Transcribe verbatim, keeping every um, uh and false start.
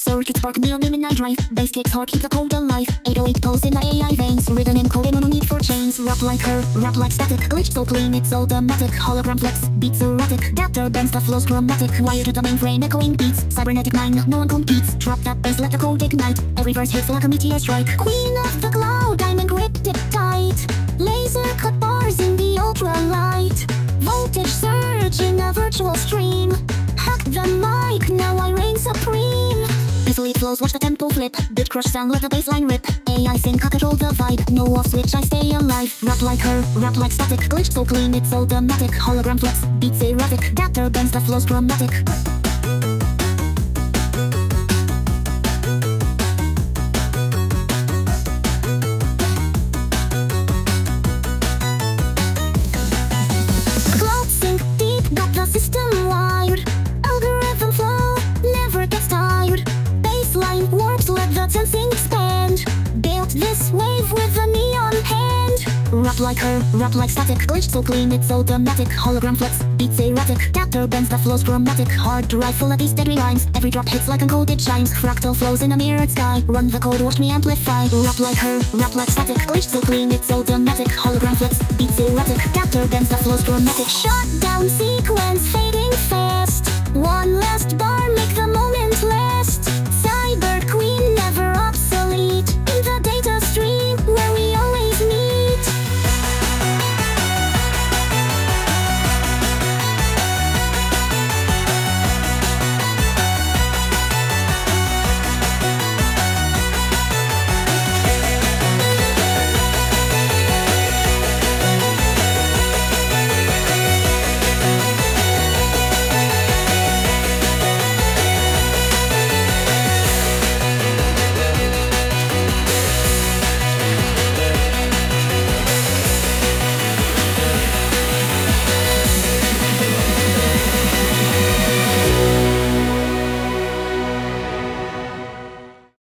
Circuit spark neon midnight drive. Bass kicks hard, keep the code alive. eight oh eight pulse in my A I veins. Rhythm encoded, no need for chains. Rap like her, rap like static. Glitch so clean, it's automatic. Hologram flex, beats erratic. Adapter bends the flows chromatic. Wired to the mainframe, echoing beats. Cybernetic mind, no one competes. Drop that bass, let the code ignite. Every verse hits like a meteor strike. Queen of the cloud, I'm encrypted tight. Laser cut bars in the ultralight. Voltage surge in a virtual stream. Hack the mic, now I reign supreme. Easily flows, watch the tempo flip. Bit crush sound, let the bassline rip. A I sync, I control the vibe. No off switch, I stay alive. Rap like her, rap like static. Glitch so clean, it's automatic. Hologram flex, beats erratic. Adapter bends the flows chromatic. Cloud sync deep, got the system wired. Algorithm flow, never gets tired. Baseline warps, let the sensing expand. Built this wave with a neon hand. Rap like her, rap like static. Glitch so clean, it's automatic. Hologram flex, beats erratic. Adapter bends the flows chromatic. Hard to rifle at these deadly rhymes. Every drop hits like encoded chimes. Fractal flows in a mirrored sky. Run the code, watch me amplify. Rap like her, rap like static. Glitch so clean, it's automatic. Hologram flex, beats erratic. Adapter bends the flows chromatic. Shutdown sequence.